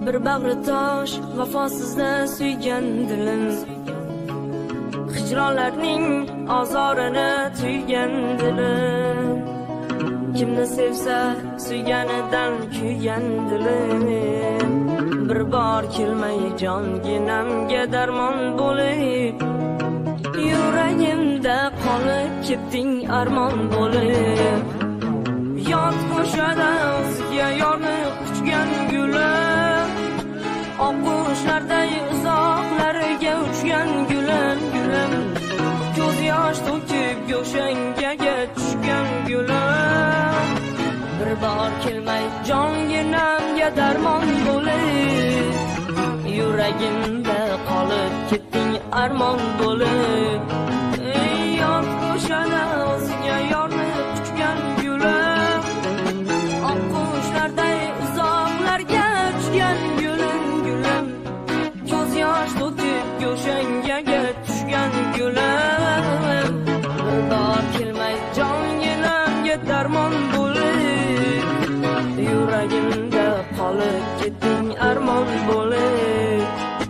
bir bag'ri tosh vafosizda suygan dilim hijronlarning azorini tuygan dilim kimni sevsa suyganidan kuygan dilim bir bor kelmay jonginamga darmon bo'lib yuragimda qolib ketding armon bo'lib yot ko'shada o'ziga yorni quchgan gulim oqqushlarday uzoqlarga uchgan gulim gulim ko'z yosh to'kib go'shangaga tushgan gulim bir bor kelmay jonginamga darmon bo'lib yuragimda qolib ketding armon bo'lib yot ko'shada o'ziga yorni quchgan gulim oqqushlarday uzoqlarga uchgan gulim gulim ko'z yosh to'kib go'shangaga tushgan gulim bir bor kelmay jonginamga darmon bo'lib yuragimda qolib ketding armon bo'lib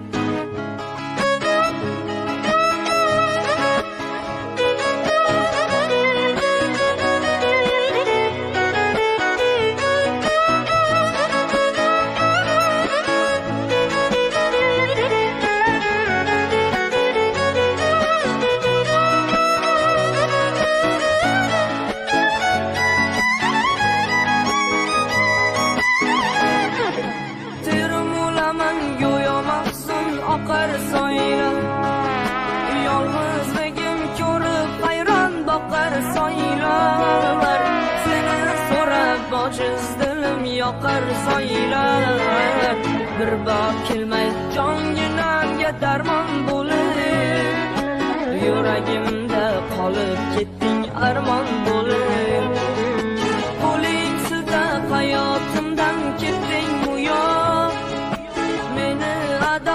oqar soylar yolg'izligim ko'rib hayron boqar soylar seni so'rab ojiz dilim yoqar soylar bir bor kelmay jonginamga darmon bo'lib yuragimda qolib ketding armon bo'lib qo'ling siltab hayotimdan ketding uyoq meni ado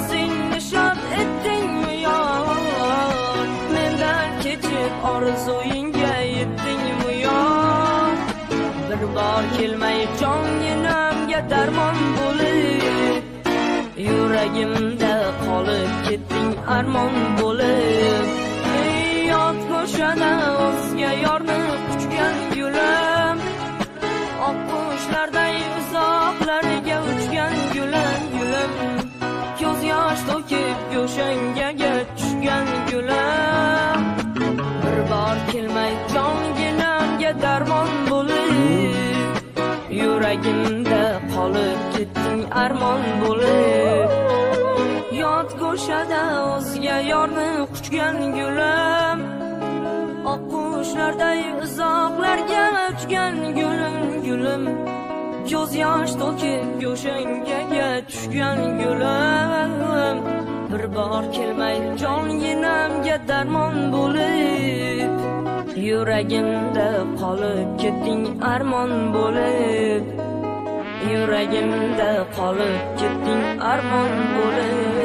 orzuingga yetdingmi yo'q bir bor kelmay jonginamga darmon bo'lib yuragimda qolib ketding armon bo'lib yot ko'shada o'zga yorni quchgan gulim oqqushlarday uzoqlarga uchgan gulim gulim ko'z yosh to'kib go'shangaga tushgan gulim bir bor kelmay jonginamga darmon bo'lib yuragimda qolib ketding armon bo'lib yot go'shada o'zga yorni quchgan gulim oqqushlarday uzoqlarga uchgan gulim gulim ko'z yosh to'kib go'shangaga tushgan gulim bir bor kelmay jonginamga darmon bo'lib yuragimda qolib ketding armon bo'lib yuragimda qolib ketding armon bo'lib